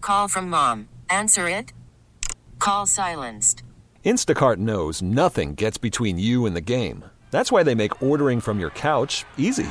Call from mom. Answer it. Call silenced. Instacart knows nothing gets between you and the game. That's why they make ordering from your couch easy.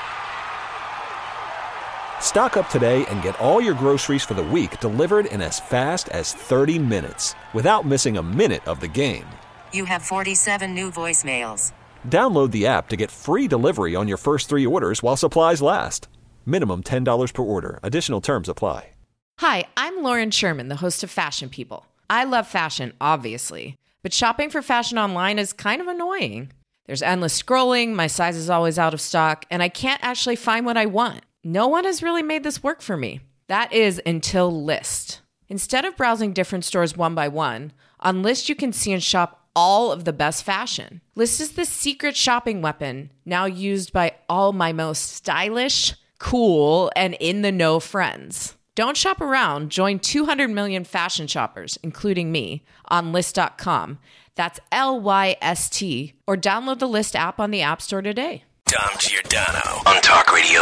Stock up today and get all your groceries for the week delivered in as fast as 30 minutes without missing a minute of the game. You have 47 new voicemails. Download the app to get free delivery on your first 3 orders while supplies last. Minimum $10 per order. Additional terms apply. Hi, I'm Lauren Sherman, the host of Fashion People. I love fashion, obviously, but shopping for fashion online is kind of annoying. There's endless scrolling, my size is always out of stock, and I can't actually find what I want. No one has really made this work for me. That is until Lyst. Instead of browsing different stores one by one, on Lyst you can see and shop all of the best fashion. Lyst is the secret shopping weapon now used by all my most stylish, cool, and in-the-know friends. Don't shop around. Join 200 million fashion shoppers, including me, on Lyst.com. That's Lyst, or download the Lyst app on the App Store today. Dom Giordano on Talk Radio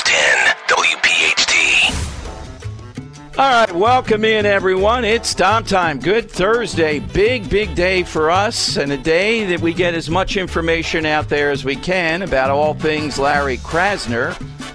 1210 WPHT. All right, welcome in, everyone. It's Dom time. Good Thursday. Big day for us, and a day that we get as much information out there as we can about all things Larry Krasner.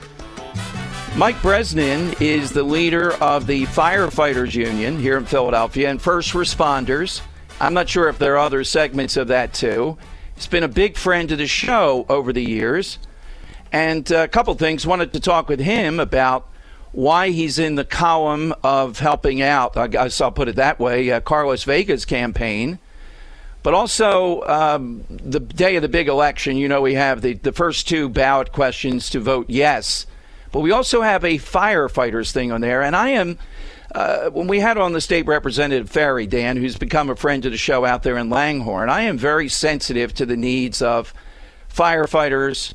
Mike Bresnan is the leader of the Firefighters Union here in Philadelphia and first responders. I'm not sure if there are other segments of that, too. He's been a big friend to the show over the years. And a couple things. Wanted to talk with him about why he's in the column of helping out, I guess I'll put it that way, Carlos Vega's campaign. But also the day of the big election, you know, we have the first 2 ballot questions to vote yes. But we also have a firefighters thing on there. And I am, when we had on the state representative Ferry, Dan, who's become a friend of the show out there in Langhorne, I am very sensitive to the needs of firefighters,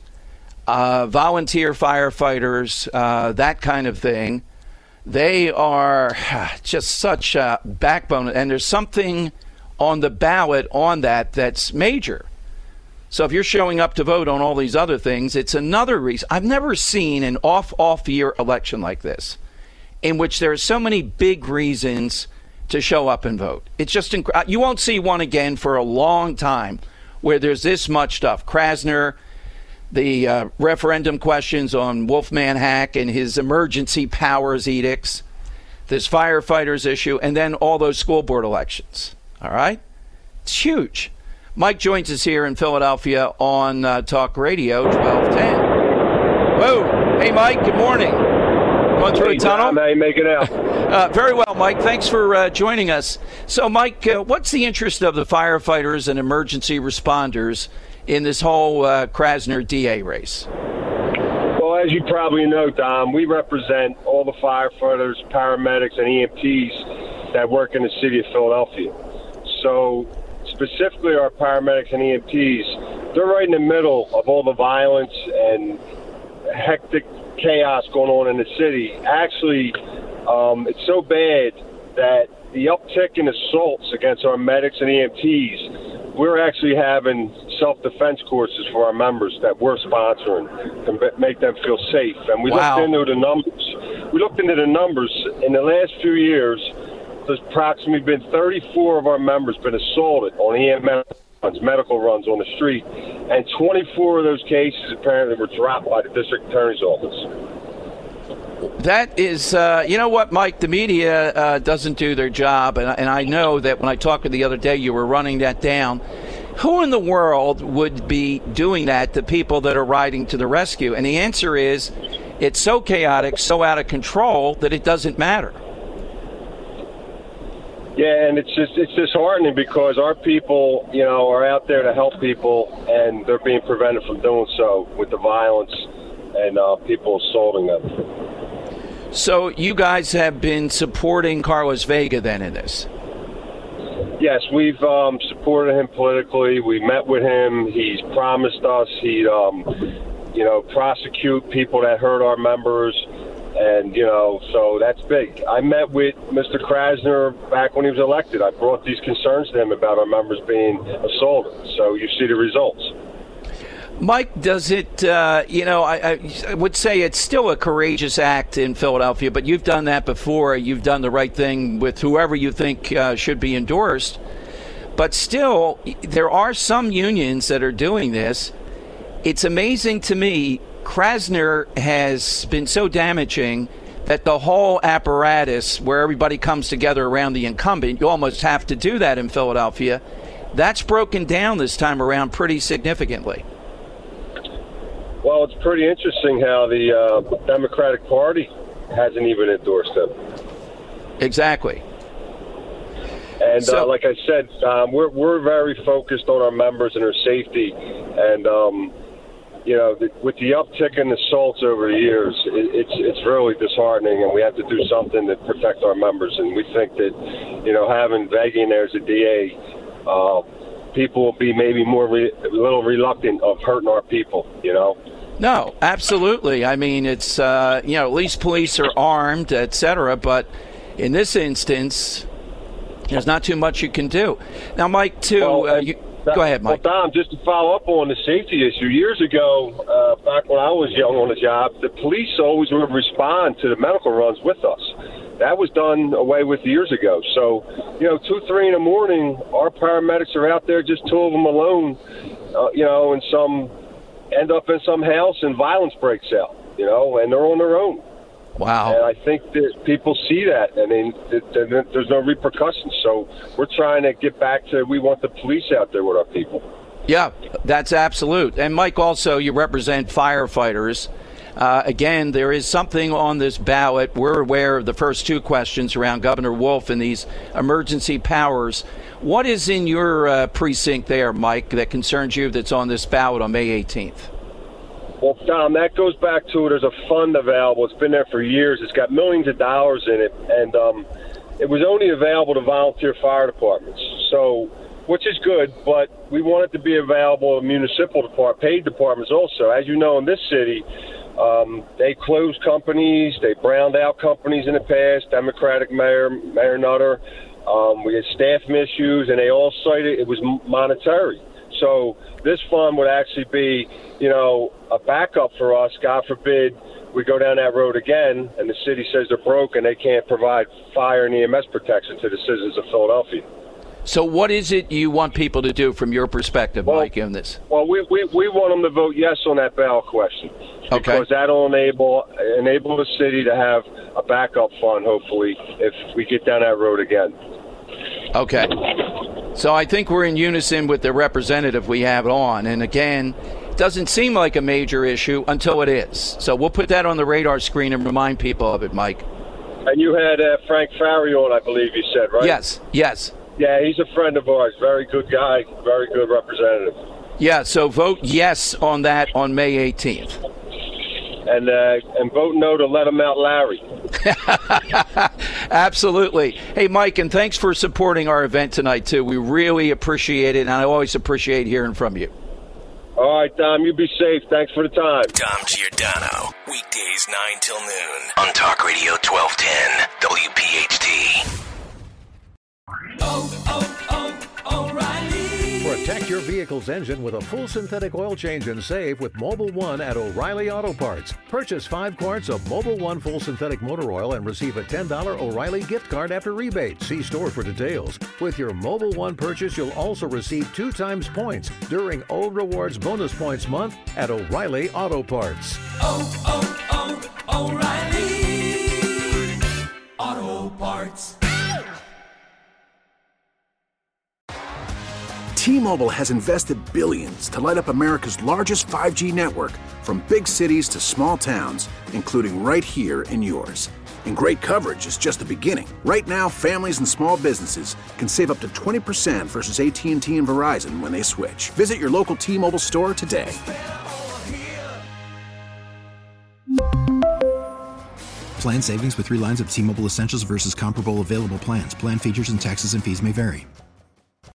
volunteer firefighters, that kind of thing. They are just such a backbone. And there's something on the ballot on that's major. So if you're showing up to vote on all these other things, it's another reason. I've never seen an off-year election like this in which there are so many big reasons to show up and vote. It's just you won't see one again for a long time where there's this much stuff. Krasner, the referendum questions on Wolfman Hack and his emergency powers edicts, this firefighters issue, and then all those school board elections. All right? It's huge. Mike joins us here in Philadelphia on Talk Radio 1210. Whoa. Hey, Mike. Good morning. Going through a tunnel? How you making out? Very well, Mike. Thanks for joining us. So, Mike, what's the interest of the firefighters and emergency responders in this whole Krasner DA race? Well, as you probably know, Dom, we represent all the firefighters, paramedics, and EMTs that work in the city of Philadelphia. So specifically our paramedics and EMTs, they're right in the middle of all the violence and hectic chaos going on in the city. Actually, it's so bad that the uptick in assaults against our medics and EMTs, we're actually having self-defense courses for our members that we're sponsoring to make them feel safe. And we looked into the numbers. In the last few years, there's approximately been 34 of our members been assaulted on EMS runs, medical runs on the street, and 24 of those cases apparently were dropped by the district attorney's office. That is, you know what, Mike, the media doesn't do their job, and I know that when I talked to you the other day, you were running that down. Who in the world would be doing that to people that are riding to the rescue? And the answer is, it's so chaotic, so out of control that it doesn't matter. Yeah, and it's disheartening because our people, you know, are out there to help people, and they're being prevented from doing so with the violence and people assaulting them. So you guys have been supporting Carlos Vega then in this? Yes, we've supported him politically. We met with him. He's promised us he'd, prosecute people that hurt our members. And, so that's big. I met with Mr. Krasner back when he was elected. I brought these concerns to him about our members being assaulted. So you see the results. Mike, does it, I would say it's still a courageous act in Philadelphia, but you've done that before. You've done the right thing with whoever you think should be endorsed. But still, there are some unions that are doing this. It's amazing to me, Krasner has been so damaging that the whole apparatus where everybody comes together around the incumbent, you almost have to do that in Philadelphia. That's broken down this time around pretty significantly. Well, it's pretty interesting how the Democratic Party hasn't even endorsed them. Exactly. And like I said, we're very focused on our members and their safety. And, with the uptick in assaults over the years, it's really disheartening, and we have to do something to protect our members. And we think that, having Veggie there as a DA, people will be maybe a little reluctant of hurting our people, No, absolutely. I mean, it's, at least police are armed, et cetera. But in this instance, there's not too much you can do. Now, Mike, too, go ahead, Mike. Well, Tom, just to follow up on the safety issue, years ago, back when I was young on the job, the police always would respond to the medical runs with us. That was done away with years ago. So, 2, 3 in the morning, our paramedics are out there, just 2 of them alone, and end up in some house and violence breaks out, and they're on their own. Wow. And I think that people see that, and there's no repercussions. So we're trying to get back to, we want the police out there with our people. Yeah, that's absolute. And Mike, also, you represent firefighters. Again, there is something on this ballot. We're aware of the first 2 questions around Governor Wolf and these emergency powers. What is in your precinct there, Mike, that concerns you that's on this ballot on May 18th? Well, Tom, that goes back to, there's a fund available. It's been there for years. It's got millions of dollars in it, and it was only available to volunteer fire departments, which is good, but we want it to be available to municipal paid departments also. As you know, in this city, they closed companies, they browned out companies in the past, Democratic Mayor Nutter. We had staff issues, and they all cited it was monetary. So this fund would actually be, a backup for us. God forbid we go down that road again and the city says they're broke and they can't provide fire and EMS protection to the citizens of Philadelphia. So what is it you want people to do from your perspective, Mike, in this? Well, we want them to vote yes on that ballot question. Because that'll enable the city to have a backup fund, hopefully, if we get down that road again. Okay. So I think we're in unison with the representative we have on. And again, it doesn't seem like a major issue until it is. So we'll put that on the radar screen and remind people of it, Mike. And you had Frank Farry on, I believe you said, right? Yes. Yeah, he's a friend of ours. Very good guy, very good representative. Yeah, so vote yes on that on May 18th. And vote no to let him out Larry. Absolutely. Hey, Mike, and thanks for supporting our event tonight, too. We really appreciate it, and I always appreciate hearing from you. All right, Tom, you be safe. Thanks for the time. Tom Giordano, weekdays 9 till noon on Talk Radio 1210 WPHT. O'Reilly. Protect your vehicle's engine with a full synthetic oil change and save with Mobil 1 at O'Reilly Auto Parts. Purchase 5 quarts of Mobil 1 full synthetic motor oil and receive a $10 O'Reilly gift card after rebate. See store for details. With your Mobil 1 purchase, you'll also receive 2 times points during O Rewards Bonus Points Month at O'Reilly Auto Parts. O'Reilly Auto Parts. T-Mobile has invested billions to light up America's largest 5G network, from big cities to small towns, including right here in yours. And great coverage is just the beginning. Right now, families and small businesses can save up to 20% versus AT&T and Verizon when they switch. Visit your local T-Mobile store today. Plan savings with 3 lines of T-Mobile Essentials versus comparable available plans. Plan features and taxes and fees may vary.